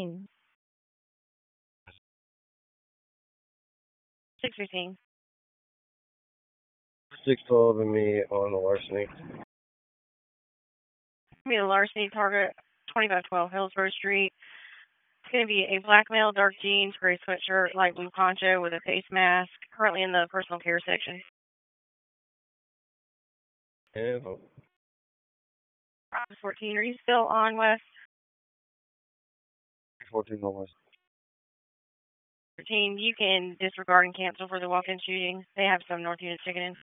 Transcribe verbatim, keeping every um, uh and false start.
six fifteen. six twelve and me on the larceny. Be the larceny target, twenty-five twelve Hillsborough Street. It's going to be a black male, dark jeans, gray sweatshirt, light blue poncho with a face mask. Currently in the personal care section. And fourteen, are you still on West? fourteen dollars. fourteen, you can disregard and cancel for the walk-in shooting. They have some North Units ticketing.